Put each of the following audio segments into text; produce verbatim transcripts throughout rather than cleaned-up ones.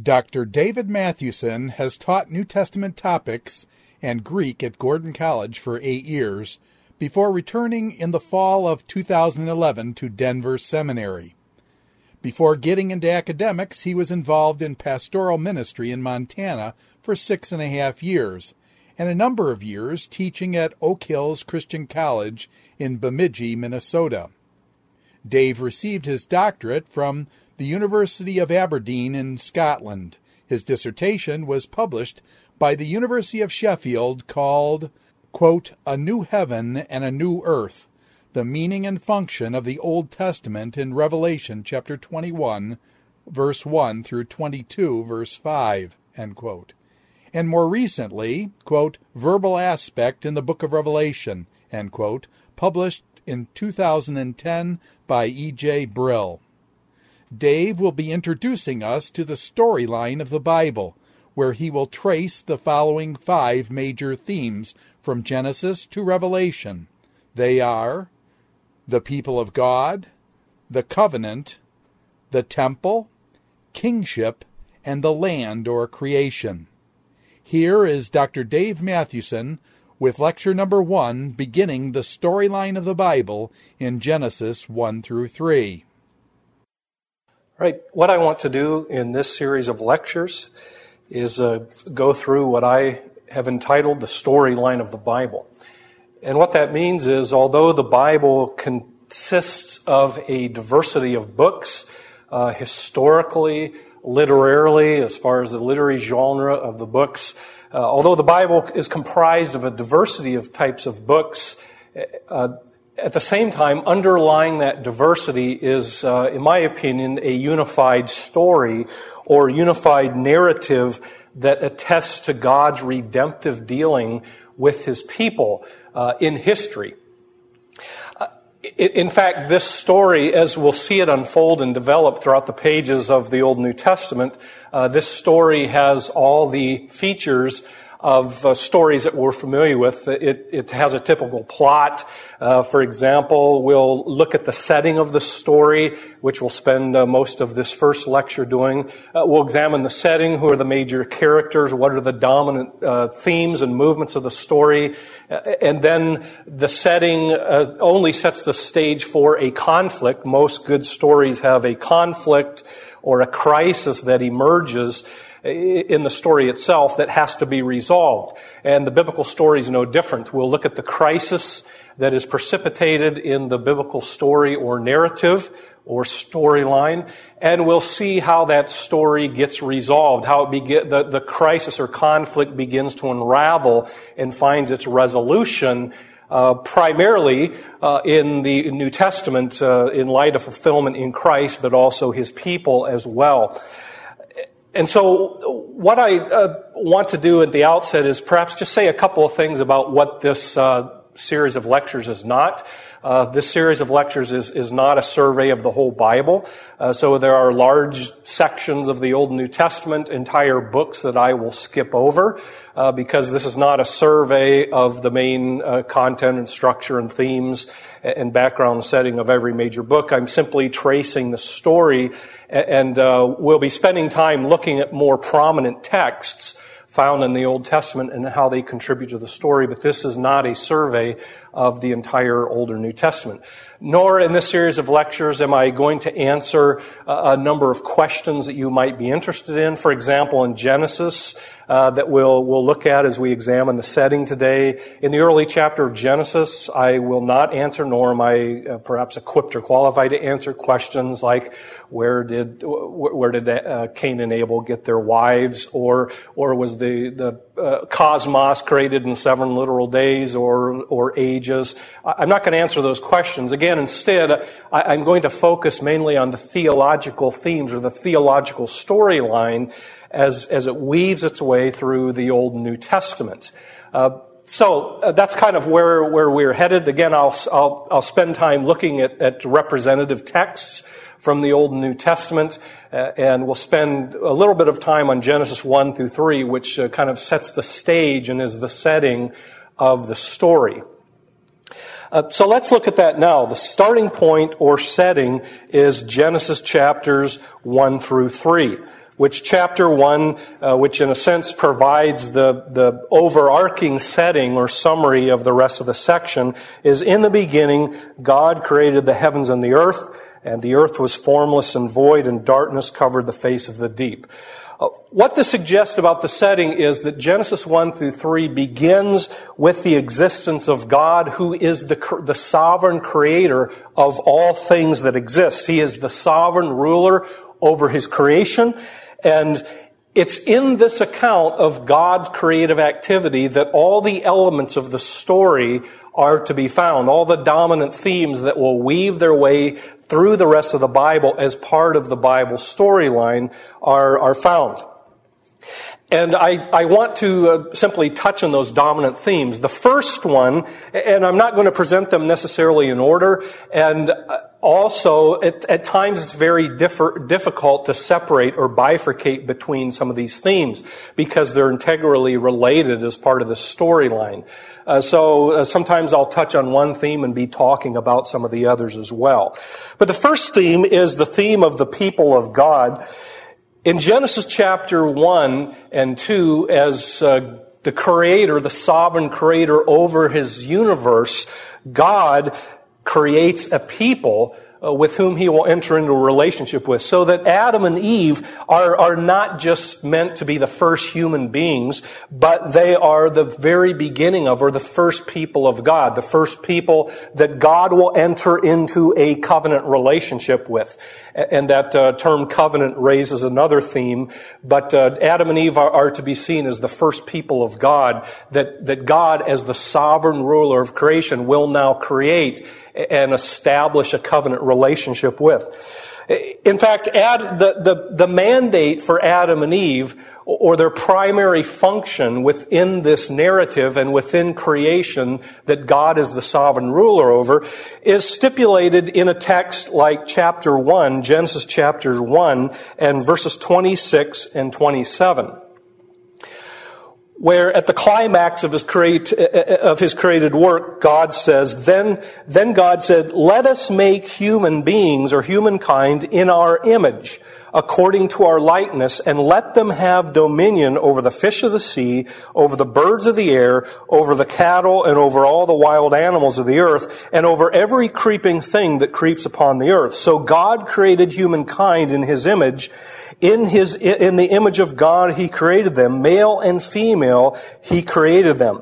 Doctor David Mathewson has taught New Testament topics and Greek at Gordon College for eight years before returning in the fall of two thousand eleven to Denver Seminary. Before getting into academics, he was involved in pastoral ministry in Montana for six and a half years, and a number of years teaching at Oak Hills Christian College in Bemidji, Minnesota. Dave received his doctorate from the University of Aberdeen in Scotland. His dissertation was published by the University of Sheffield called, quote, A New Heaven and a New Earth, the Meaning and Function of the Old Testament in Revelation chapter twenty-one, verse one through twenty-two, verse five, end quote. And more recently, quote, Verbal Aspect in the Book of Revelation, end quote, published in two thousand ten by E J Brill. Dave will be introducing us to the storyline of the Bible, where he will trace the following five major themes from Genesis to Revelation. They are the people of God, the covenant, the temple, kingship, and the land or creation. Here is Doctor Dave Mathewson with lecture number one, beginning the storyline of the Bible in Genesis one through three. Right. What I want to do in this series of lectures is uh, go through what I have entitled the storyline of the Bible. And what that means is, although the Bible consists of a diversity of books, uh, historically, literarily, as far as the literary genre of the books, uh, although the Bible is comprised of a diversity of types of books, uh, at the same time, underlying that diversity is, uh, in my opinion, a unified story or unified narrative that attests to God's redemptive dealing with His people uh, in history. Uh, in fact, this story, as we'll see it unfold and develop throughout the pages of the Old and New Testament, uh, this story has all the features of uh, stories that we're familiar with. It, it has a typical plot. Uh, for example, we'll look at the setting of the story, which we'll spend uh, most of this first lecture doing. Uh, we'll examine the setting, who are the major characters, what are the dominant uh, themes and movements of the story, uh, and then the setting uh, only sets the stage for a conflict. Most good stories have a conflict or a crisis that emerges in the story itself that has to be resolved. And the biblical story is no different. We'll look at the crisis that is precipitated in the biblical story or narrative or storyline, and we'll see how that story gets resolved, how it begin, the, the crisis or conflict begins to unravel and finds its resolution Uh, primarily uh, in the New Testament uh, in light of fulfillment in Christ, but also His people as well. And so what I uh, want to do at the outset is perhaps just say a couple of things about what this uh, series of lectures is not. Uh, this series of lectures is, is not a survey of the whole Bible. Uh, so there are large sections of the Old and New Testament, entire books that I will skip over, uh, because this is not a survey of the main uh, content and structure and themes and background setting of every major book. I'm simply tracing the story, and uh, we'll be spending time looking at more prominent texts found in the Old Testament and how they contribute to the story, but this is not a survey of the entire Old or New Testament. Nor in this series of lectures am I going to answer a number of questions that you might be interested in. For example, in Genesis, uh, that we'll, we'll look at as we examine the setting today. In the early chapter of Genesis, I will not answer, nor am I uh, perhaps equipped or qualified to answer questions like where did where did uh, Cain and Abel get their wives, or or was the the uh, cosmos created in seven literal days or or ages. I'm not going to answer those questions. Again, instead, I, I'm going to focus mainly on the theological themes or the theological storyline as as it weaves its way through the Old and New Testament. Uh, so uh, that's kind of where where we're headed. Again, I'll I'll, I'll spend time looking at, at representative texts from the Old and New Testament, uh, and we'll spend a little bit of time on Genesis one through three, which uh, kind of sets the stage and is the setting of the story. Uh, so let's look at that now. The starting point or setting is Genesis chapters one through three. which chapter one, uh, which in a sense provides the, the overarching setting or summary of the rest of the section, is in the beginning, God created the heavens and the earth, and the earth was formless and void, and darkness covered the face of the deep. Uh, what this suggests about the setting is that Genesis one through three begins with the existence of God, who is the, the sovereign creator of all things that exist. He is the sovereign ruler over His creation, and it's in this account of God's creative activity that all the elements of the story are to be found. All the dominant themes that will weave their way through the rest of the Bible as part of the Bible storyline are, are found. And I, I want to uh, simply touch on those dominant themes. The first one, and I'm not going to present them necessarily in order, and also at, at times it's very differ, difficult to separate or bifurcate between some of these themes because they're integrally related as part of the storyline. Uh, so uh, sometimes I'll touch on one theme and be talking about some of the others as well. But the first theme is the theme of the people of God. In Genesis chapter one and two, as uh, the creator, the sovereign creator over His universe, God creates a people uh, with whom He will enter into a relationship with. So that Adam and Eve are, are not just meant to be the first human beings, but they are the very beginning of, or the first people of God, the first people that God will enter into a covenant relationship with. And that uh, term covenant raises another theme, but uh, Adam and Eve are, are to be seen as the first people of God, that, that God, as the sovereign ruler of creation, will now create and establish a covenant relationship with. In fact, Ad, the, the, the mandate for Adam and Eve, or their primary function within this narrative and within creation that God is the sovereign ruler over, is stipulated in a text like chapter one, Genesis chapter one, and verses twenty-six and twenty-seven. Where at the climax of his create, of his created work, God says, then, then God said, let us make human beings or humankind in our image, according to our likeness, and let them have dominion over the fish of the sea, over the birds of the air, over the cattle, and over all the wild animals of the earth, and over every creeping thing that creeps upon the earth. So God created humankind in His image. In his, in the image of God, He created them. Male and female, He created them.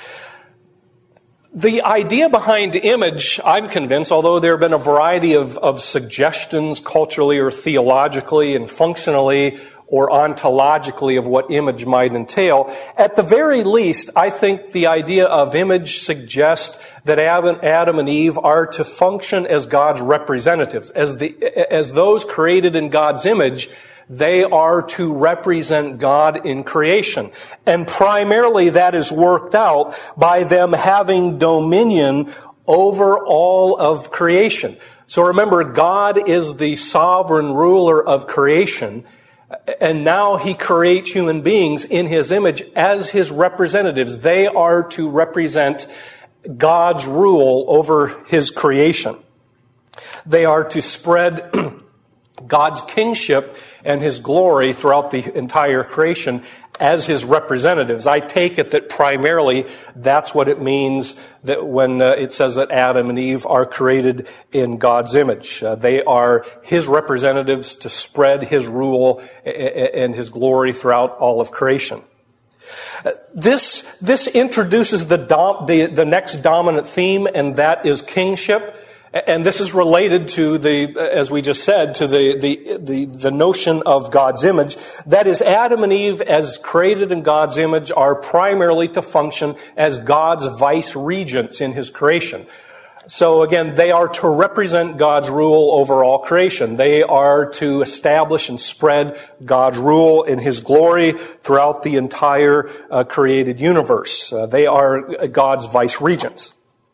The idea behind image, I'm convinced, although there have been a variety of, of suggestions culturally or theologically and functionally or ontologically of what image might entail, at the very least, I think the idea of image suggests that Adam and Eve are to function as God's representatives. As the, as those created in God's image, they are to represent God in creation. And primarily that is worked out by them having dominion over all of creation. So remember, God is the sovereign ruler of creation, and now He creates human beings in His image as His representatives. They are to represent God's rule over His creation. They are to spread God's kingship and His glory throughout the entire creation as His representatives. I take it that primarily that's what it means that when uh, it says that Adam and Eve are created in God's image. Uh, they are His representatives to spread His rule and His glory throughout all of creation. Uh, this, this introduces the, dom- the, the next dominant theme, and that is kingship. And this is related to the, as we just said, to the, the, the, the notion of God's image. That is, Adam and Eve, as created in God's image, are primarily to function as God's vice regents in His creation. So again, they are to represent God's rule over all creation. They are to establish and spread God's rule in His glory throughout the entire uh, created universe. Uh, they are God's vice regents.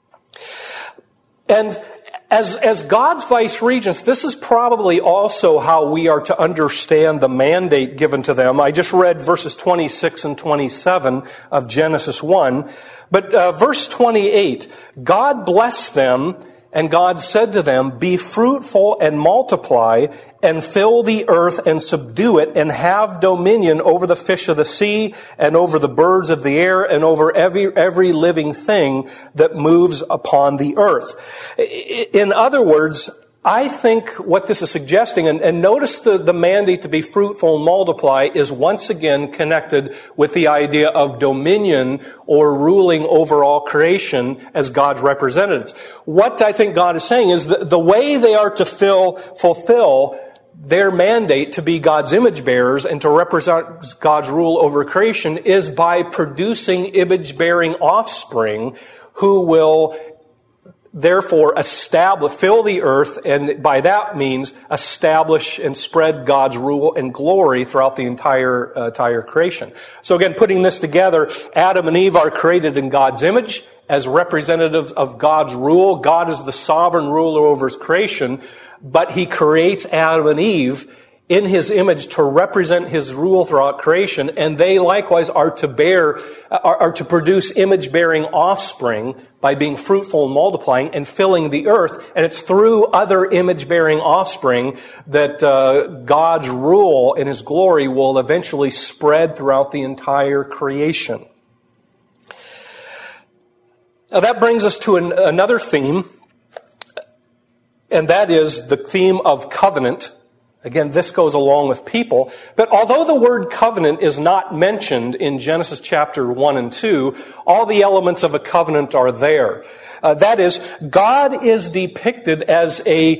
And As, as God's vice regents, this is probably also how we are to understand the mandate given to them. I just read verses twenty-six and twenty-seven of Genesis one. But uh, verse twenty-eight, God blessed them, And God said to them, "Be fruitful and multiply, and fill the earth and subdue it, and have dominion over the fish of the sea, and over the birds of the air, and over every, every living thing that moves upon the earth." In other words, I think what this is suggesting, and, and notice the, the mandate to be fruitful and multiply is once again connected with the idea of dominion or ruling over all creation as God's representatives. What I think God is saying is that the way they are to fill, fulfill their mandate to be God's image bearers and to represent God's rule over creation is by producing image-bearing offspring who will therefore establish, fill the earth, and by that means establish and spread God's rule and glory throughout the entire uh, entire creation. So again, putting this together, Adam and Eve are created in God's image as representatives of God's rule. God is the sovereign ruler over His creation, but He creates Adam and Eve in His image to represent His rule throughout creation, and they likewise are to bear, are, are to produce image-bearing offspring by being fruitful and multiplying and filling the earth. And it's through other image-bearing offspring that uh, God's rule and His glory will eventually spread throughout the entire creation. Now that brings us to an, another theme, and that is the theme of covenant. Again, this goes along with people. But although the word covenant is not mentioned in Genesis chapter one and two, all the elements of a covenant are there. Uh, that is, God is depicted as a,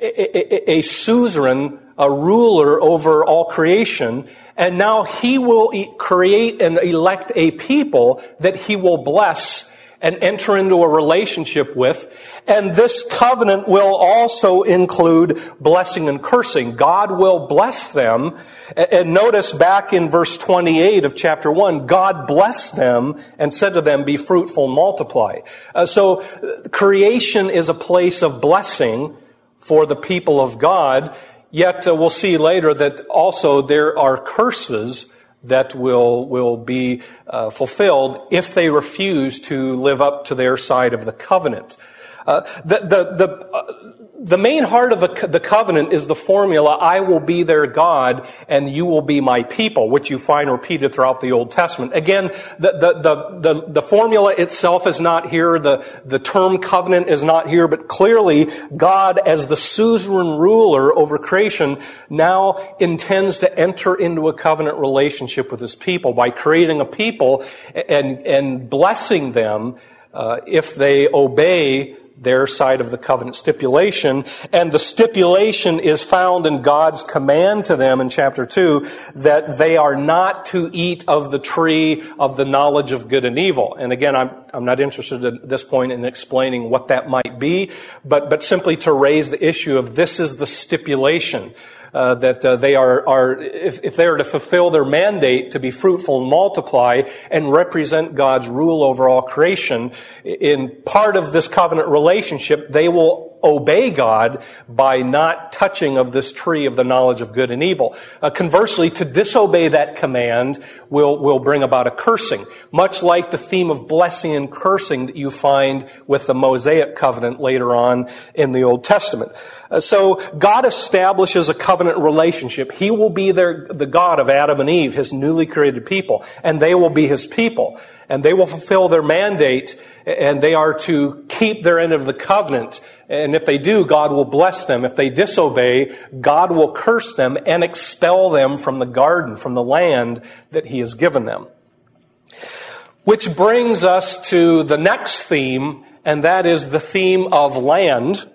a, a, a suzerain, a ruler over all creation, and now He will create and elect a people that He will bless and enter into a relationship with. And this covenant will also include blessing and cursing. God will bless them. And notice back in verse twenty-eight of chapter one, God blessed them and said to them, "Be fruitful and multiply." Uh, so creation is a place of blessing for the people of God. Yet uh, we'll see later that also there are curses that will will be uh, fulfilled if they refuse to live up to their side of the covenant. Uh, the the the, uh, the main heart of the, the covenant is the formula, "I will be their God and you will be my people," which you find repeated throughout the Old Testament. Again, the the the the, the formula itself is not here. The the term covenant is not here, but clearly God, as the suzerain ruler over creation, now intends to enter into a covenant relationship with His people by creating a people and and blessing them uh, if they obey their side of the covenant stipulation. And the stipulation is found in God's command to them in chapter two that they are not to eat of the tree of the knowledge of good and evil. And again, I'm I'm not interested at this point in explaining what that might be, but but simply to raise the issue of this is the stipulation. Uh, that uh, they are, are if, if they are to fulfill their mandate to be fruitful and multiply and represent God's rule over all creation, in part of this covenant relationship, they will obey God by not touching of this tree of the knowledge of good and evil. Uh, conversely, to disobey that command will, will bring about a cursing, much like the theme of blessing and cursing that you find with the Mosaic covenant later on in the Old Testament. Uh, so God establishes a covenant relationship. He will be their, the God of Adam and Eve, His newly created people, and they will be His people. And they will fulfill their mandate, and they are to keep their end of the covenant. And if they do, God will bless them. If they disobey, God will curse them and expel them from the garden, from the land that He has given them. Which brings us to the next theme, and that is the theme of land.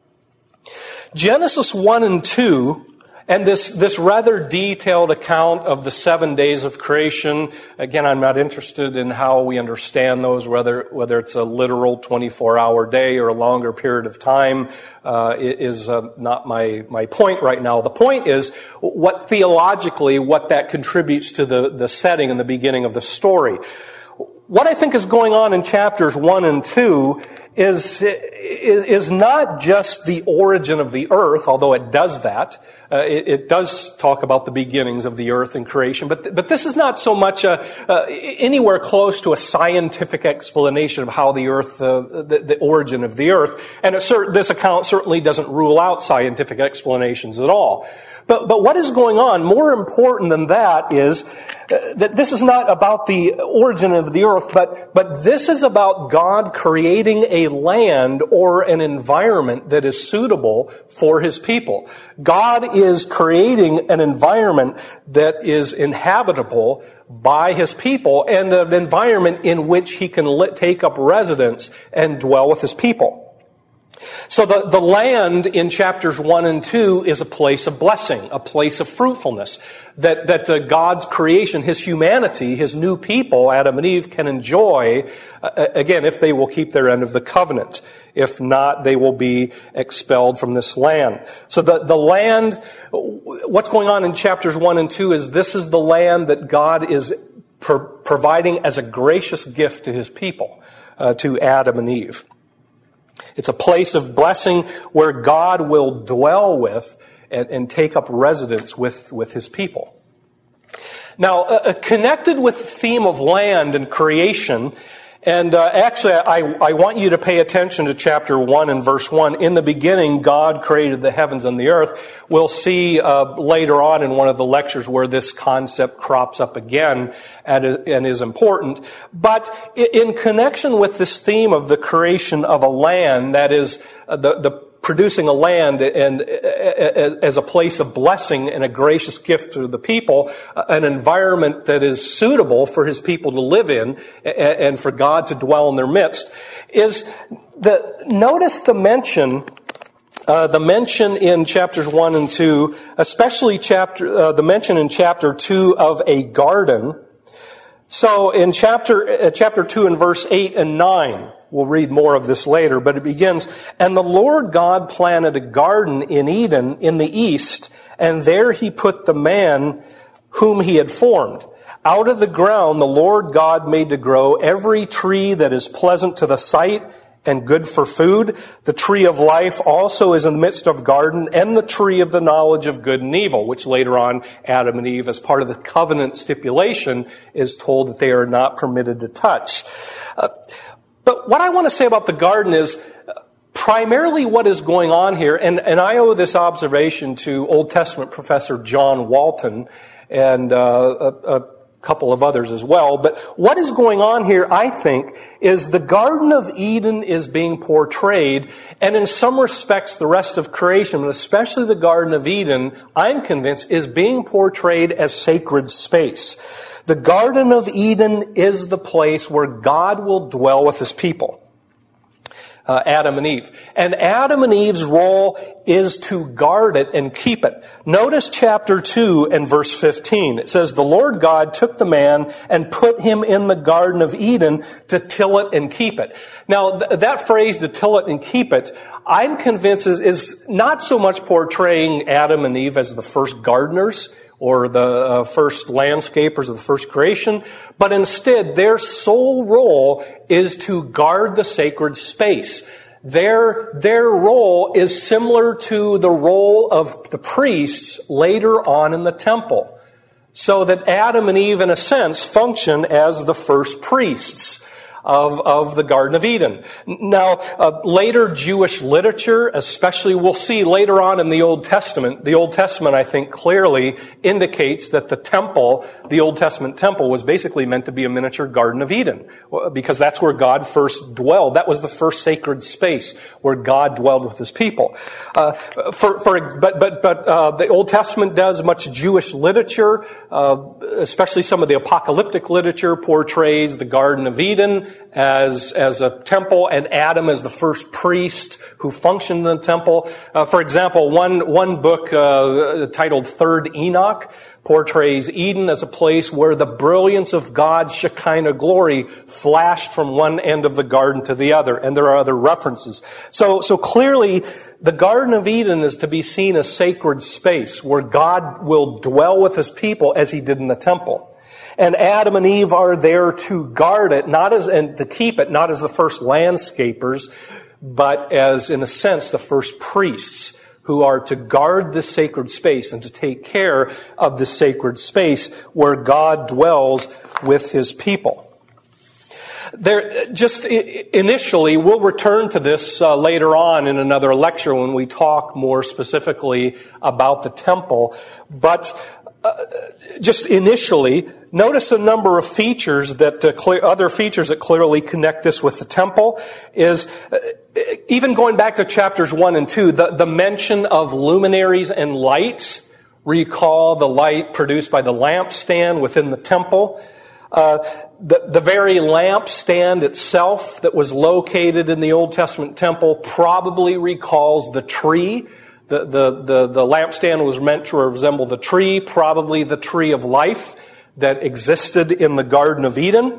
Genesis one and two, and this, this rather detailed account of the seven days of creation. Again, I'm not interested in how we understand those, whether, whether it's a literal twenty-four hour day or a longer period of time, uh, is uh, not my, my point right now. The point is what theologically, what that contributes to the, the setting and the beginning of the story. what I think is going on in chapters one and two is, is, is not just the origin of the earth, although it does that. Uh, it, it does talk about the beginnings of the earth and creation, but but this is not so much a, uh, anywhere close to a scientific explanation of how the earth, uh, the, the origin of the earth. And it cer- this account certainly doesn't rule out scientific explanations at all. But but what is going on, more important than that, is uh, that this is not about the origin of the earth, but but this is about God creating a land or an environment that is suitable for His people. God is creating an environment that is inhabitable by His people, and an environment in which He can let, take up residence and dwell with His people. So the, the land in chapters one and two is a place of blessing, a place of fruitfulness, that, that uh, God's creation, His humanity, His new people, Adam and Eve, can enjoy, uh, again, if they will keep their end of the covenant. If not, they will be expelled from this land. So the, the land, what's going on in chapters one and two is this is the land that God is pro- providing as a gracious gift to His people, uh, to Adam and Eve. It's a place of blessing where God will dwell with and, and take up residence with, with His people. Now, uh, connected with the theme of land and creation, and uh, actually I, I want you to pay attention to chapter one and verse one. In the beginning, God created the heavens and the earth. We'll see uh, later on in one of the lectures where this concept crops up again and, and is important. But in connection with this theme of the creation of a land, that is uh, the, the producing a land and as a place of blessing and a gracious gift to the people, an environment that is suitable for His people to live in and for God to dwell in their midst, is the notice the mention uh, the mention in chapters one and two, especially chapter uh, the mention in chapter two of a garden. So in chapter uh, chapter two and verse eight and nine. We'll read more of this later, but it begins, "And the Lord God planted a garden in Eden in the east, and there He put the man whom He had formed. Out of the ground the Lord God made to grow every tree that is pleasant to the sight and good for food. The tree of life also is in the midst of the garden, and the tree of the knowledge of good and evil," which later on Adam and Eve, as part of the covenant stipulation, is told that they are not permitted to touch. Uh, But what I want to say about the garden is primarily what is going on here, and, and I owe this observation to Old Testament professor John Walton and uh, a, a couple of others as well. But what is going on here, I think, is the Garden of Eden is being portrayed, and in some respects the rest of creation, but especially the Garden of Eden, I'm convinced, is being portrayed as sacred space. The Garden of Eden is the place where God will dwell with His people, uh, Adam and Eve. And Adam and Eve's role is to guard it and keep it. Notice chapter two and verse fifteen. It says, "The Lord God took the man and put him in the Garden of Eden to till it and keep it." Now, th- that phrase, "to till it and keep it," I'm convinced is, is not so much portraying Adam and Eve as the first gardeners, or the uh, first landscapers of the first creation, but instead their sole role is to guard the sacred space. Their, their role is similar to the role of the priests later on in the temple. So that Adam and Eve, in a sense, function as the first priests of, of the Garden of Eden. Now, uh, later Jewish literature, especially we'll see later on in the Old Testament, the Old Testament, I think, clearly indicates that the temple, the Old Testament temple, was basically meant to be a miniature Garden of Eden, because that's where God first dwelled. That was the first sacred space where God dwelled with His people. Uh, for, for, but, but, but, uh, the Old Testament does much Jewish literature, uh, especially some of the apocalyptic literature portrays the Garden of Eden as as a temple, and Adam as the first priest who functioned in the temple. Uh, for example, one one book uh, titled Third Enoch portrays Eden as a place where the brilliance of God's Shekinah glory flashed from one end of the garden to the other, and there are other references. So, so clearly, the Garden of Eden is to be seen as sacred space where God will dwell with His people as He did in the temple. And Adam and Eve are there to guard it, not as, and to keep it, not as the first landscapers, but as, in a sense, the first priests who are to guard this sacred space and to take care of the sacred space where God dwells with His people. There, just initially, we'll return to this uh, later on in another lecture when we talk more specifically about the temple. But uh, just initially, notice a number of features that uh, clear, other features that clearly connect this with the temple is uh, even going back to chapters one and two, the, the mention of luminaries and lights. Recall the light produced by the lampstand within the temple. Uh, the, the very lampstand itself that was located in the Old Testament temple probably recalls the tree. The, the, the, the lampstand was meant to resemble the tree, probably the tree of life that existed in the Garden of Eden.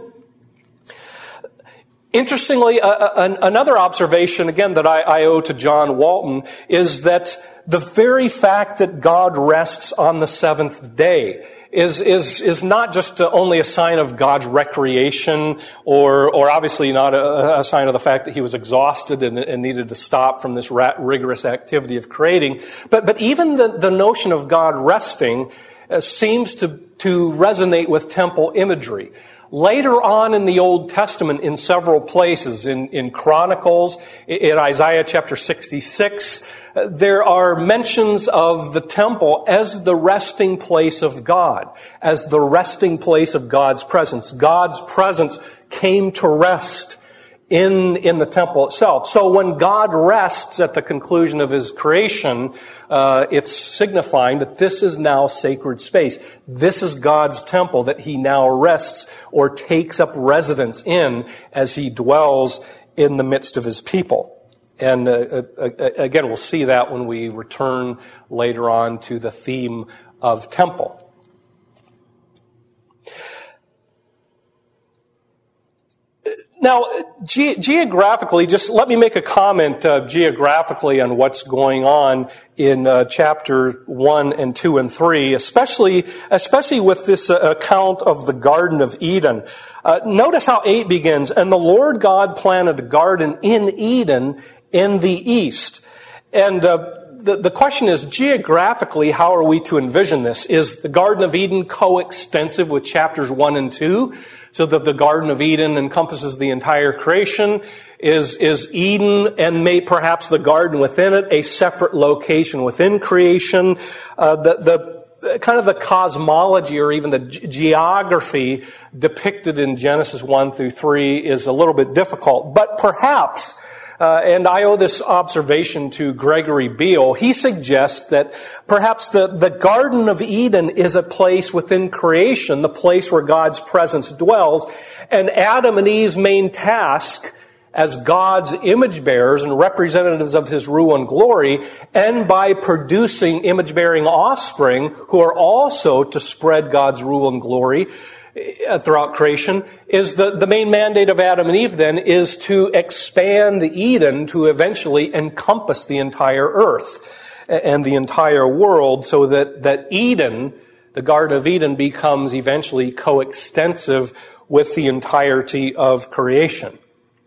Interestingly, uh, an, another observation, again, that I, I owe to John Walton is that the very fact that God rests on the seventh day is is is not just only a sign of God's recreation, or or obviously not a, a sign of the fact that He was exhausted and, and needed to stop from this rat, rigorous activity of creating, but but even the, the notion of God resting uh, seems to to resonate with temple imagery. Later on in the Old Testament, in several places, in, in Chronicles, in Isaiah chapter sixty-six, there are mentions of the temple as the resting place of God, as the resting place of God's presence. God's presence came to rest in, in the temple itself. So when God rests at the conclusion of His creation, uh, it's signifying that this is now sacred space. This is God's temple that He now rests or takes up residence in as He dwells in the midst of His people. And uh, uh, again, we'll see that when we return later on to the theme of temple. Now, ge- geographically, just let me make a comment uh, geographically on what's going on in uh, chapter one and two and three, especially especially with this uh, account of the Garden of Eden. Uh, notice how eight begins, and the Lord God planted a garden in Eden in the east. And uh, the, the question is, geographically, how are we to envision this? Is the Garden of Eden coextensive with chapters one and two? So that the Garden of Eden encompasses the entire creation? Is, is Eden and may perhaps the garden within it a separate location within creation? Uh, the, the kind of the cosmology or even the ge- geography depicted in Genesis one through three is a little bit difficult. But perhaps, Uh, and I owe this observation to Gregory Beale. He suggests that perhaps the, the Garden of Eden is a place within creation, the place where God's presence dwells, and Adam and Eve's main task as God's image bearers and representatives of His rule and glory, and by producing image-bearing offspring who are also to spread God's rule and glory throughout creation, is the, the main mandate of Adam and Eve then is to expand Eden to eventually encompass the entire earth and the entire world, so that, that Eden, the Garden of Eden, becomes eventually coextensive with the entirety of creation.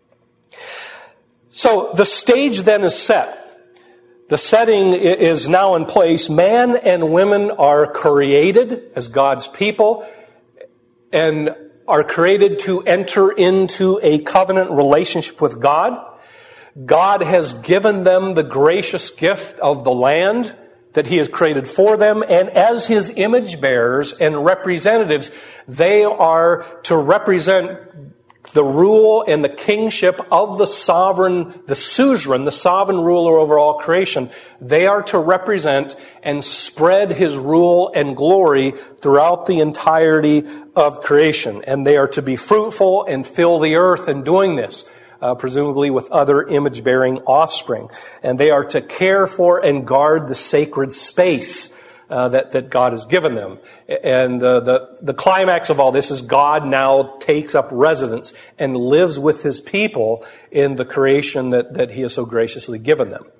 So the stage then is set. The setting is now in place. Man and women are created as God's people and are created to enter into a covenant relationship with God. God has given them the gracious gift of the land that He has created for them, and as His image bearers and representatives, they are to represent the rule and the kingship of the sovereign, the suzerain, the sovereign ruler over all creation. They are to represent and spread His rule and glory throughout the entirety of creation. And they are to be fruitful and fill the earth in doing this, uh, presumably with other image-bearing offspring. And they are to care for and guard the sacred space Uh, that, that God has given them. And uh, the, the climax of all this is God now takes up residence and lives with His people in the creation that, that He has so graciously given them.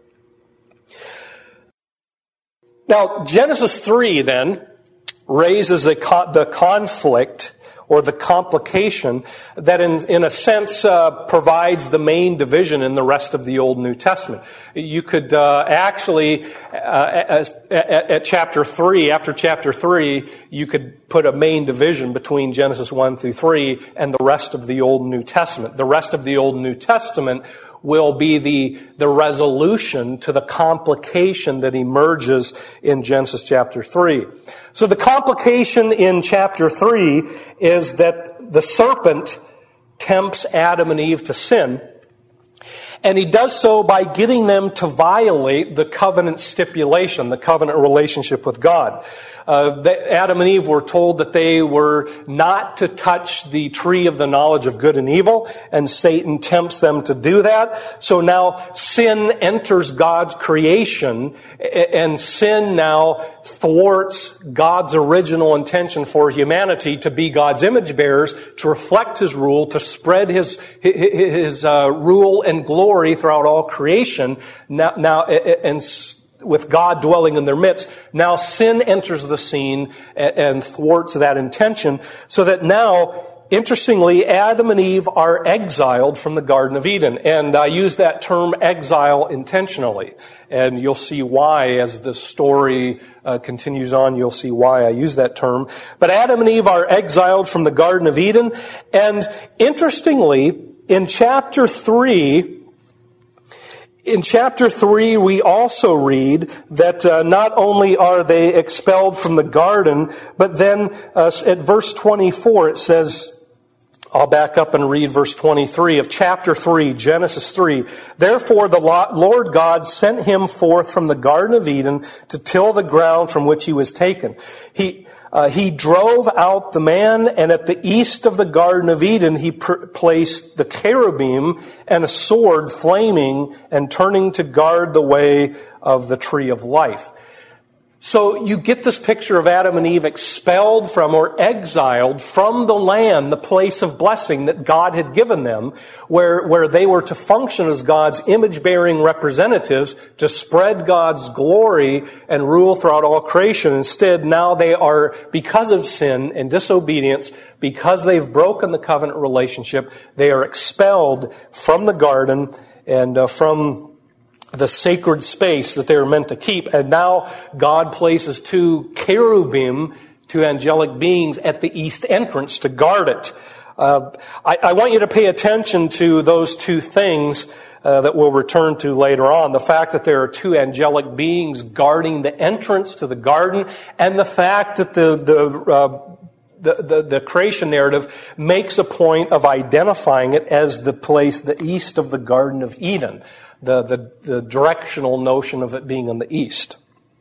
Now, Genesis three then raises a co- the conflict or the complication that in, in a sense uh, provides the main division in the rest of the Old New Testament. You could uh, actually, uh, as, at, at chapter three, after chapter three, you could put a main division between Genesis one through three and the rest of the Old and New Testament. The rest of the Old and New Testament will be the, the resolution to the complication that emerges in Genesis chapter three. So the complication in chapter three is that the serpent tempts Adam and Eve to sin, and he does so by getting them to violate the covenant stipulation, the covenant relationship with God. Uh, Adam and Eve were told that they were not to touch the tree of the knowledge of good and evil, and Satan tempts them to do that. So now sin enters God's creation, and sin now thwarts God's original intention for humanity to be God's image bearers, to reflect His rule, to spread His His uh, rule and glory throughout all creation. Now, now and with God dwelling in their midst, now sin enters the scene and thwarts that intention, so that now, interestingly, Adam and Eve are exiled from the Garden of Eden. And I use that term exile intentionally. And you'll see why as the story uh, continues on. You'll see why I use that term. But Adam and Eve are exiled from the Garden of Eden. And interestingly, in chapter three, In chapter three, we also read that uh, not only are they expelled from the garden, but then uh, at verse twenty-four it says, I'll back up and read verse twenty-three of chapter three, Genesis three. Therefore the Lord God sent him forth from the Garden of Eden to till the ground from which he was taken. He Uh, he drove out the man, and at the east of the Garden of Eden he pr- placed the cherubim and a sword flaming and turning to guard the way of the tree of life. So you get this picture of Adam and Eve expelled from or exiled from the land, the place of blessing that God had given them, where, where they were to function as God's image-bearing representatives to spread God's glory and rule throughout all creation. Instead, now they are, because of sin and disobedience, because they've broken the covenant relationship, they are expelled from the garden and uh, from the sacred space that they were meant to keep. And now God places two cherubim, two angelic beings, at the east entrance to guard it. Uh, I, I want you to pay attention to those two things uh, that we'll return to later on. The fact that there are two angelic beings guarding the entrance to the garden, and the fact that the the uh, The, the, the creation narrative makes a point of identifying it as the place, the east of the Garden of Eden, the, the, the directional notion of it being in the east.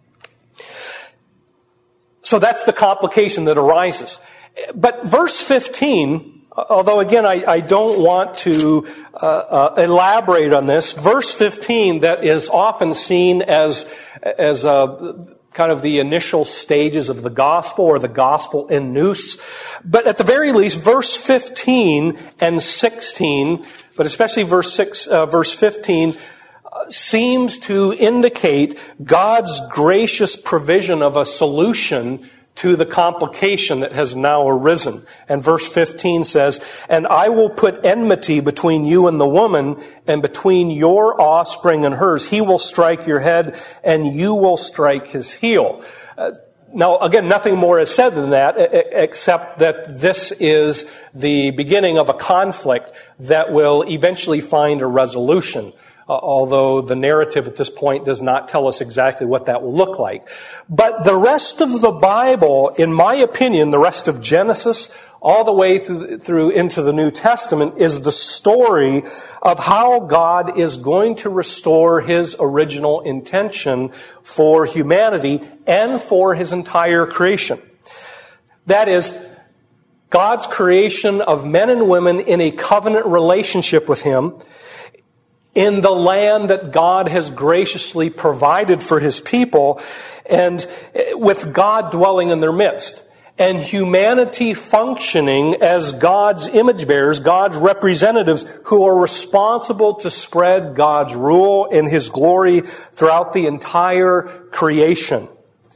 So that's the complication that arises. But verse fifteen, although again I, I don't want to uh, uh, elaborate on this, verse fifteen that is often seen as, as a kind of the initial stages of the gospel, or the gospel in nous. But at the very least, verse fifteen and sixteen, but especially verse six, uh, verse fifteen, uh, seems to indicate God's gracious provision of a solution to the complication that has now arisen. And verse fifteen says, "And I will put enmity between you and the woman, and between your offspring and hers. He will strike your head, and you will strike his heel." Uh, now, again, nothing more is said than that, except that this is the beginning of a conflict that will eventually find a resolution. Uh, although the narrative at this point does not tell us exactly what that will look like. But the rest of the Bible, in my opinion, the rest of Genesis, all the way through, through into the New Testament, is the story of how God is going to restore His original intention for humanity and for His entire creation. That is, God's creation of men and women in a covenant relationship with Him, in the land that God has graciously provided for His people, and with God dwelling in their midst, and humanity functioning as God's image bearers, God's representatives, who are responsible to spread God's rule and His glory throughout the entire creation.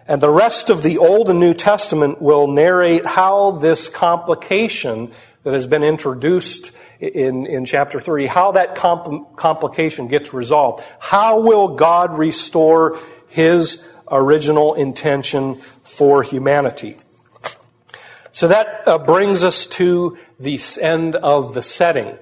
And the rest of the Old and New Testament will narrate how this complication that has been introduced in, in chapter three, how that compl- complication gets resolved. How will God restore His original intention for humanity? So that uh, brings us to the end of the setting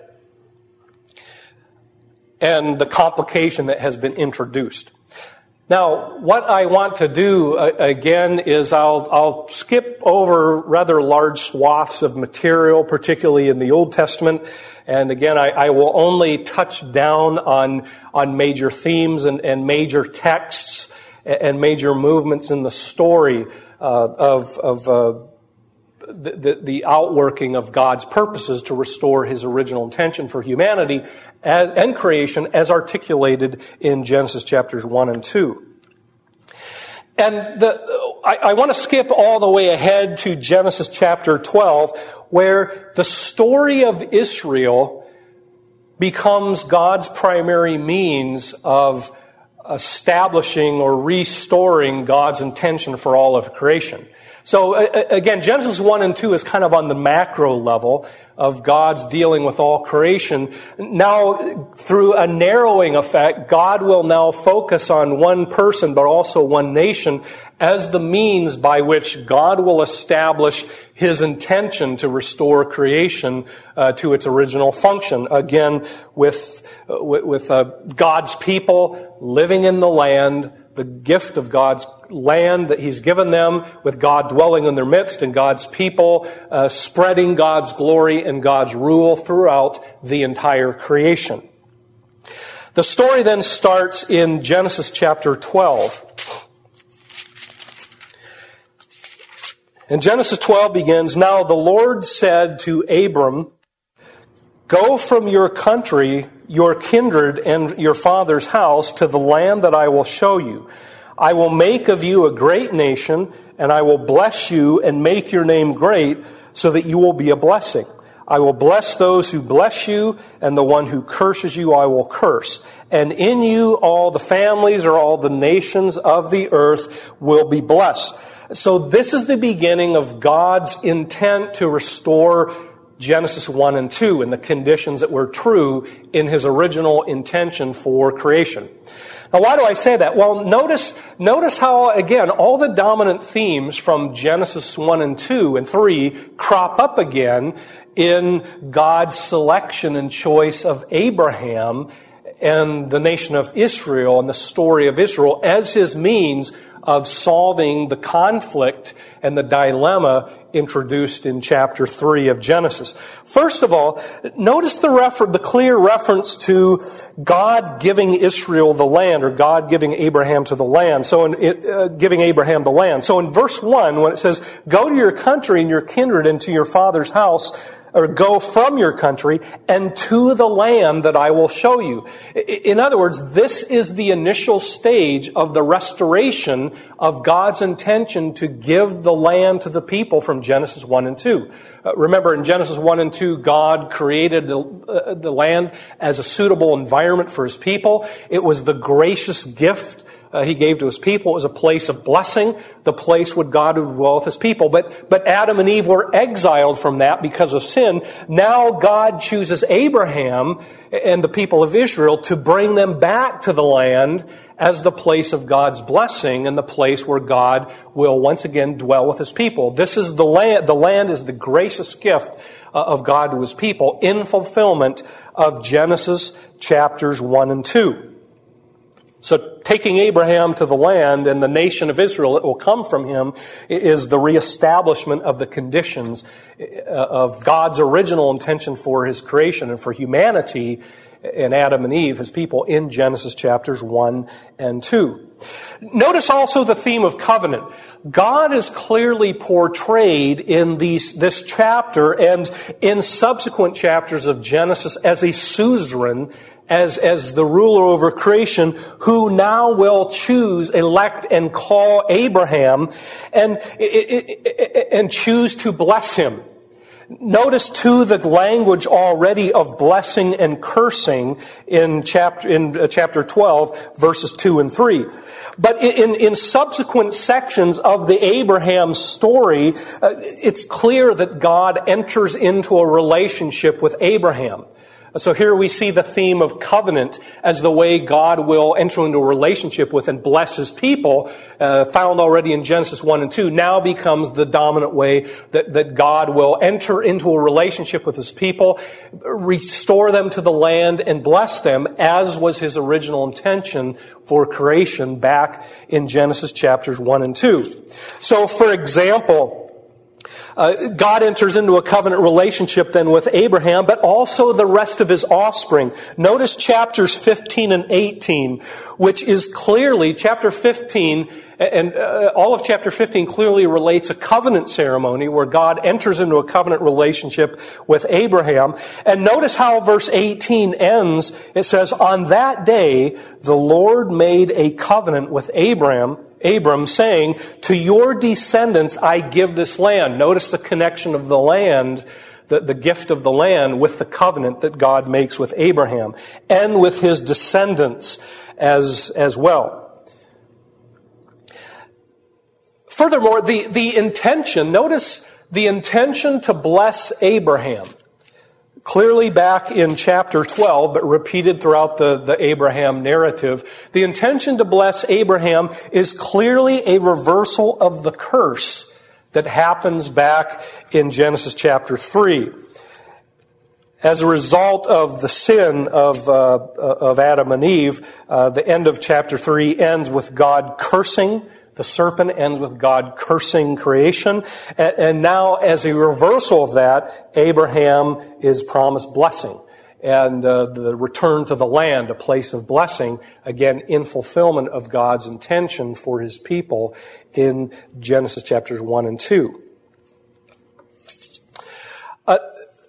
and the complication that has been introduced. Now, what I want to do, uh, again, is I'll, I'll skip over rather large swaths of material, particularly in the Old Testament. And again, I, I will only touch down on, on major themes and, and major texts and major movements in the story uh, of, of uh, the, the, the outworking of God's purposes to restore His original intention for humanity as, and creation as articulated in Genesis chapters one and two. And the, I, I want to skip all the way ahead to Genesis chapter twelve, where the story of Israel becomes God's primary means of establishing or restoring God's intention for all of creation. So again, Genesis one and two is kind of on the macro level of God's dealing with all creation. Now, through a narrowing effect, God will now focus on one person, but also one nation, as the means by which God will establish His intention to restore creation uh, to its original function. Again, with uh, with, with uh, God's people living in the land, the gift of God's land that He's given them, with God dwelling in their midst, and God's people uh, spreading God's glory and God's rule throughout the entire creation. The story then starts in Genesis chapter twelve. And Genesis twelve begins, "Now the Lord said to Abram, 'Go from your country, your kindred, and your father's house to the land that I will show you. I will make of you a great nation, and I will bless you and make your name great, so that you will be a blessing. I will bless those who bless you, and the one who curses you I will curse. And in you all the families or all the nations of the earth will be blessed.'" So this is the beginning of God's intent to restore Genesis one and two and the conditions that were true in His original intention for creation. Now, why do I say that? Well, notice, notice how, again, all the dominant themes from Genesis one and two and three crop up again in God's selection and choice of Abraham and the nation of Israel and the story of Israel as His means of solving the conflict and the dilemma introduced in chapter three of Genesis. First of all, notice the refer- the clear reference to God giving Israel the land, or God giving Abraham to the land. So, in uh, giving Abraham the land. So, in verse one, when it says, "Go to your country and your kindred and to your father's house," or "go from your country and to the land that I will show you." In other words, this is the initial stage of the restoration of God's intention to give the land to the people from Genesis one and two. Uh, remember, in Genesis one and two, God created the, uh, the land as a suitable environment for His people. It was the gracious gift Uh, he gave to His people. It was a place of blessing, the place where God would dwell with His people. But, but Adam and Eve were exiled from that because of sin. Now God chooses Abraham and the people of Israel to bring them back to the land as the place of God's blessing and the place where God will once again dwell with His people. This is the land. The land is the gracious gift uh, of God to His people in fulfillment of Genesis chapters one and two. So taking Abraham to the land and the nation of Israel that will come from him is the reestablishment of the conditions of God's original intention for His creation and for humanity and Adam and Eve, His people, in Genesis chapters one and two. Notice also the theme of covenant. God is clearly portrayed in these, this chapter and in subsequent chapters of Genesis as a suzerain, as, as the ruler over creation, who now will choose, elect, and call Abraham and, and choose to bless him. Notice, too, the language already of blessing and cursing in chapter, in chapter twelve, verses two and three. But in, in subsequent sections of the Abraham story, uh, it's clear that God enters into a relationship with Abraham. So here we see the theme of covenant as the way God will enter into a relationship with and bless His people, uh, found already in Genesis one and two, now becomes the dominant way that, that God will enter into a relationship with His people, restore them to the land, and bless them, as was His original intention for creation back in Genesis chapters one and two. So, for example, Uh, God enters into a covenant relationship then with Abraham, but also the rest of his offspring. Notice chapters fifteen and eighteen, which is clearly, chapter fifteen, and uh, all of chapter fifteen clearly relates a covenant ceremony where God enters into a covenant relationship with Abraham. And notice how verse eighteen ends. It says, "On that day, the Lord made a covenant with Abraham, Abram, saying, 'To your descendants I give this land.'" Notice the connection of the land, the, the gift of the land, with the covenant that God makes with Abraham and with his descendants as, as well. Furthermore, the, the intention, notice the intention to bless Abraham. Clearly back in chapter twelve, but repeated throughout the, the Abraham narrative, the intention to bless Abraham is clearly a reversal of the curse that happens back in Genesis chapter three. As a result of the sin of, uh, of Adam and Eve, uh, the end of chapter three ends with God cursing. The serpent ends with God cursing creation. And now, as a reversal of that, Abraham is promised blessing. And uh, the return to the land, a place of blessing, again, in fulfillment of God's intention for His people in Genesis chapters one and two. Uh,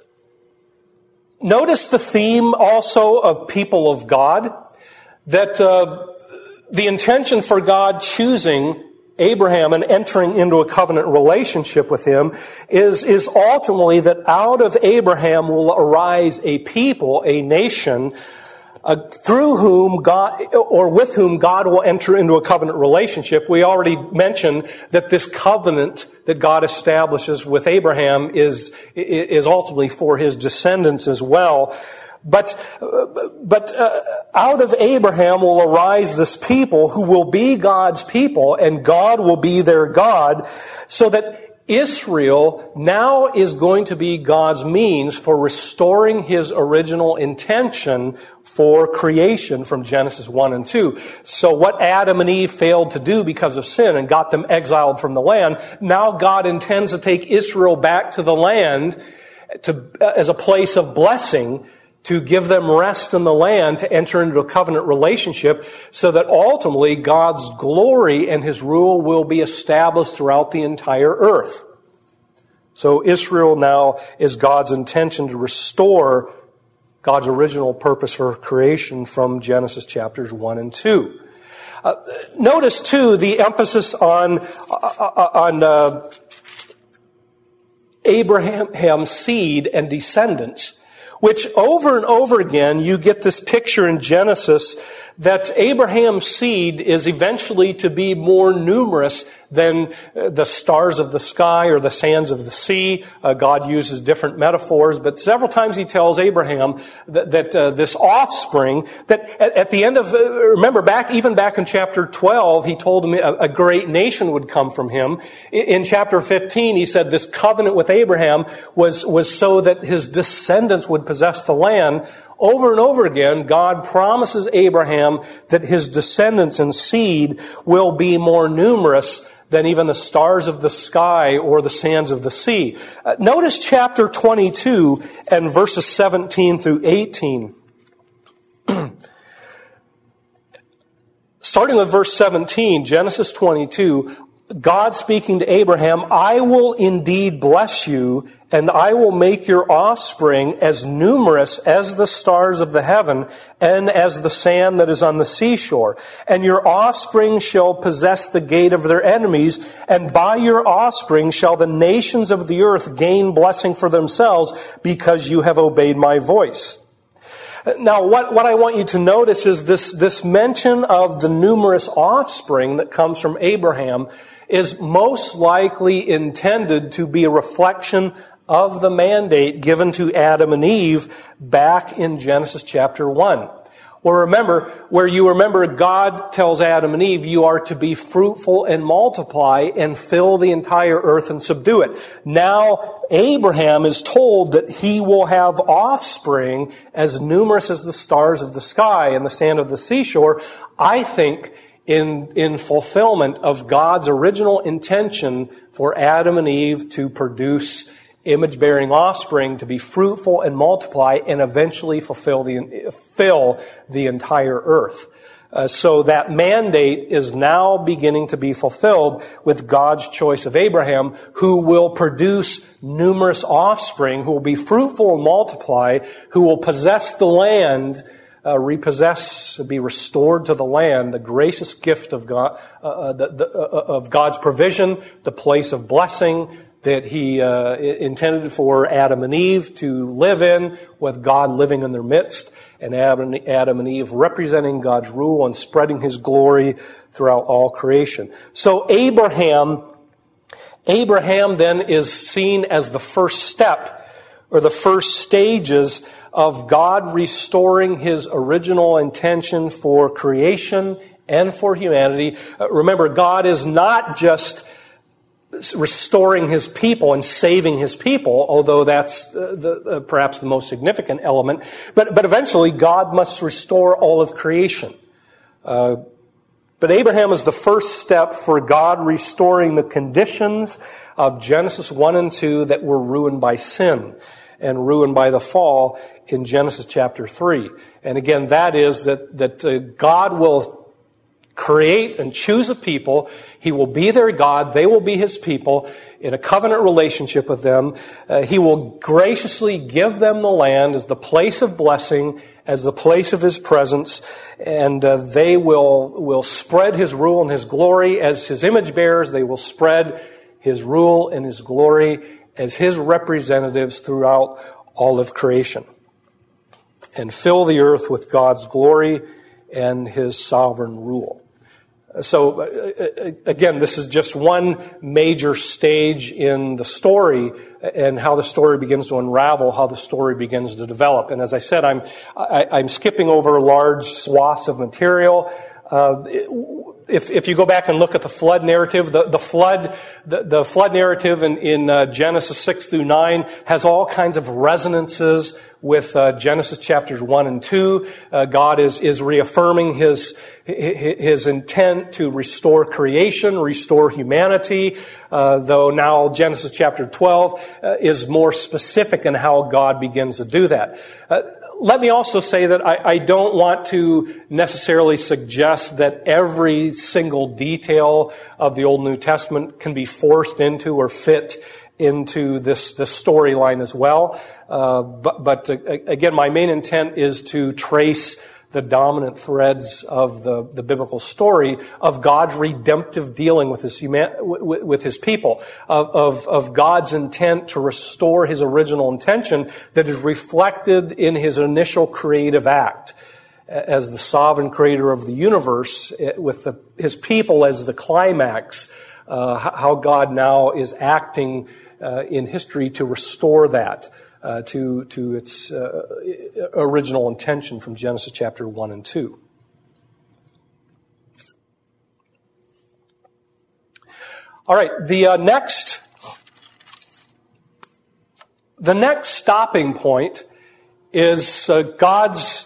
notice the theme also of people of God, that uh, the intention for God choosing Abraham and entering into a covenant relationship with him is, is ultimately that out of Abraham will arise a people, a nation, uh, through whom God, or with whom God will enter into a covenant relationship. We already mentioned that this covenant that God establishes with Abraham is, is ultimately for his descendants as well. But, but uh, out of Abraham will arise this people who will be God's people, and God will be their God, so that Israel now is going to be God's means for restoring His original intention for creation from Genesis one and two. So what Adam and Eve failed to do because of sin and got them exiled from the land, now God intends to take Israel back to the land to, as a place of blessing, to give them rest in the land, to enter into a covenant relationship, so that ultimately God's glory and His rule will be established throughout the entire earth. So Israel now is God's intention to restore God's original purpose for creation from Genesis chapters one and two. Uh, notice too the emphasis on, uh, on uh, Abraham's seed and descendants, which over and over again you get this picture in Genesis that Abraham's seed is eventually to be more numerous than the stars of the sky or the sands of the sea. Uh, God uses different metaphors, but several times He tells Abraham that, that uh, this offspring, that at, at the end of, uh, remember back, even back in chapter twelve, He told him a, a great nation would come from him. In, in chapter fifteen, He said this covenant with Abraham was, was so that his descendants would possess the land. Over and over again, God promises Abraham that his descendants and seed will be more numerous than even the stars of the sky or the sands of the sea. Uh, notice chapter twenty-two and verses seventeen through eighteen. Starting with verse seventeen, Genesis twenty-two, God speaking to Abraham, "I will indeed bless you And I will make your offspring as numerous as the stars of the heaven and as the sand that is on the seashore. And your offspring shall possess the gate of their enemies, and by your offspring shall the nations of the earth gain blessing for themselves, because you have obeyed my voice. Now, what, what I want you to notice is this, this mention of the numerous offspring that comes from Abraham is most likely intended to be a reflection of the mandate given to Adam and Eve back in Genesis chapter one. Well, remember, where you remember God tells Adam and Eve, you are to be fruitful and multiply and fill the entire earth and subdue it. Now, Abraham is told that he will have offspring as numerous as the stars of the sky and the sand of the seashore. I think in, in fulfillment of God's original intention for Adam and Eve to produce image-bearing offspring, to be fruitful and multiply, and eventually fulfill the fill the entire earth. Uh, so that mandate is now beginning to be fulfilled with God's choice of Abraham, who will produce numerous offspring, who will be fruitful and multiply, who will possess the land, uh, repossess, be restored to the land, the gracious gift of God, uh, the, the, uh, of God's provision, the place of blessing that He uh, intended for Adam and Eve to live in, with God living in their midst, and Adam, Adam and Eve representing God's rule and spreading His glory throughout all creation. So Abraham, Abraham then is seen as the first step, or the first stages of God restoring His original intention for creation and for humanity. Uh, remember, God is not just restoring His people and saving His people, although that's uh, the, uh, perhaps the most significant element. But, but eventually, God must restore all of creation. Uh, but Abraham is the first step for God restoring the conditions of Genesis one and two that were ruined by sin and ruined by the fall in Genesis chapter three. And again, that is that, that uh, God will create and choose a people. He will be their God. They will be His people in a covenant relationship with them. Uh, he will graciously give them the land as the place of blessing, as the place of His presence, and uh, they will, will spread His rule and His glory as His image bearers. They will spread His rule and His glory as His representatives throughout all of creation, and fill the earth with God's glory and His sovereign rule. So, again, this is just one major stage in the story and how the story begins to unravel, how the story begins to develop. And as I said, I'm I, I'm skipping over large swaths of material. Uh, if if you go back and look at the flood narrative, the, the flood the, the flood narrative in, in uh, Genesis six through nine has all kinds of resonances with uh, Genesis chapters one and two. Uh, God is is reaffirming his his intent to restore creation, restore humanity, uh, though now Genesis chapter twelve uh, is more specific in how God begins to do that. Uh, Let me also say that I, I don't want to necessarily suggest that every single detail of the Old New Testament can be forced into or fit into this, this storyline as well. Uh, but, but uh, again, my main intent is to trace the dominant threads of the, the biblical story of God's redemptive dealing with his human, with, with his people, of, of, of God's intent to restore his original intention that is reflected in his initial creative act as the sovereign creator of the universe, with the, his people as the climax, uh, how God now is acting uh, in history to restore that. Uh, to to its uh, original intention from Genesis chapter one and two. All right, the uh, next the next stopping point is uh, God's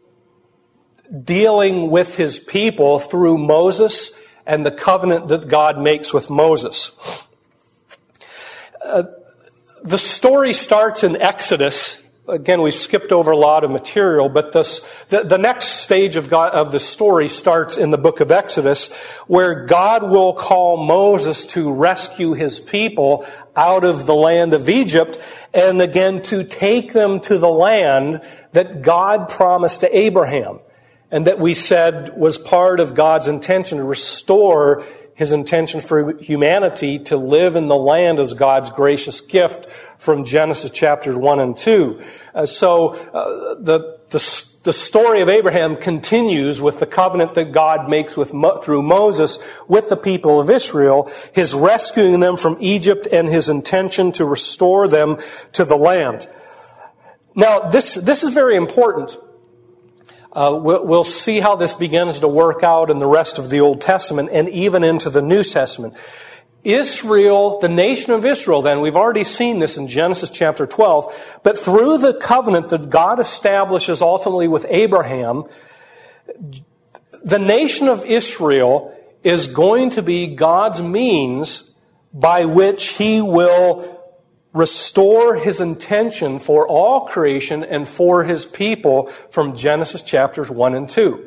dealing with his people through Moses and the covenant that God makes with Moses. Uh, The story starts in Exodus again, we've skipped over a lot of material, but this, the, the next stage of God, of the story starts in the book of Exodus, where God will call Moses to rescue his people out of the land of Egypt, and again to take them to the land that God promised to Abraham, and that we said was part of God's intention to restore his intention for humanity to live in the land as God's gracious gift from Genesis chapters one and two. Uh, so uh, the, the the story of Abraham continues with the covenant that God makes with through Moses with the people of Israel, his rescuing them from Egypt and his intention to restore them to the land. Now, this this is very important. Uh, we'll, we'll see how this begins to work out in the rest of the Old Testament and even into the New Testament. Israel, the nation of Israel, then, we've already seen this in Genesis chapter twelve, but through the covenant that God establishes ultimately with Abraham, the nation of Israel is going to be God's means by which He will restore His intention for all creation and for His people from Genesis chapters one and two.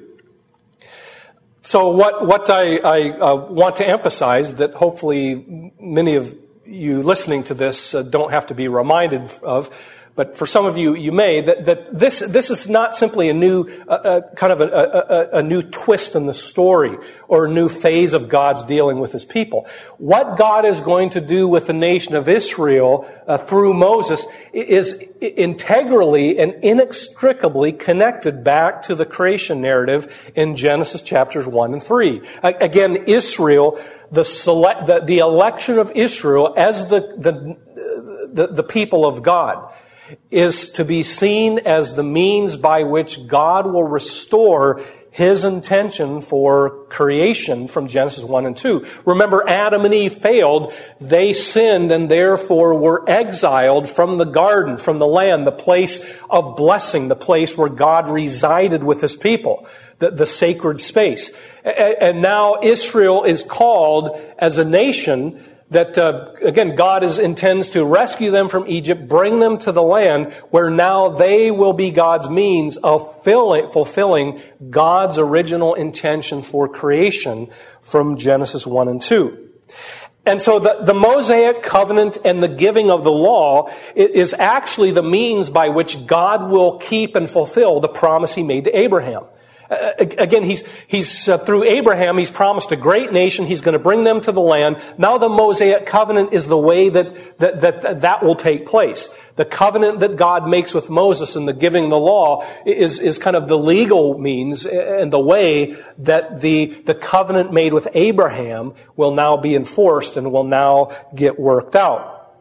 So what, what I, I uh, want to emphasize, that hopefully many of you listening to this uh, don't have to be reminded of, but for some of you, you may, that, that this, this is not simply a new, uh, uh, kind of a, a, a new twist in the story or a new phase of God's dealing with His people. What God is going to do with the nation of Israel uh, through Moses is integrally and inextricably connected back to the creation narrative in Genesis chapters one and three. Again, Israel, the select, the, the election of Israel as the, the, the, the people of God, is to be seen as the means by which God will restore His intention for creation from Genesis one and two. Remember, Adam and Eve failed. They sinned and therefore were exiled from the garden, from the land, the place of blessing, the place where God resided with His people, the, the sacred space. And now Israel is called as a nation that, uh, again, God is, intends to rescue them from Egypt, bring them to the land where now they will be God's means of filling, fulfilling God's original intention for creation from Genesis one and two. And so the, the Mosaic covenant and the giving of the law is actually the means by which God will keep and fulfill the promise He made to Abraham. Uh, again, he's, he's uh, through Abraham, He's promised a great nation. He's going to bring them to the land. Now the Mosaic covenant is the way that, that, that, that will take place. The covenant that God makes with Moses and the giving the law is, is kind of the legal means and the way that the, the covenant made with Abraham will now be enforced and will now get worked out.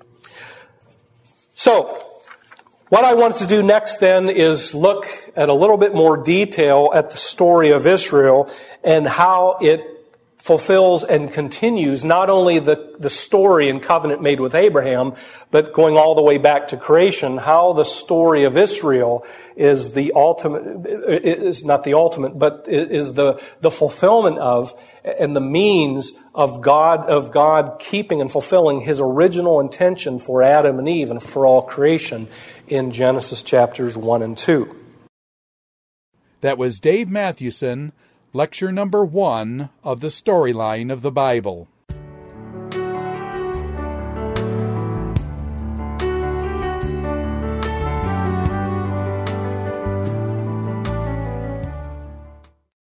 So, what I wanted to do next then is look at a little bit more detail at the story of Israel and how it fulfills and continues not only the, the story and covenant made with Abraham, but going all the way back to creation, how the story of Israel is the ultimate, is not the ultimate, but is the, the fulfillment of and the means of God, of God keeping and fulfilling His original intention for Adam and Eve and for all creation in Genesis chapters one and two. That was Dave Mathewson, lecture number one of the Storyline of the Bible.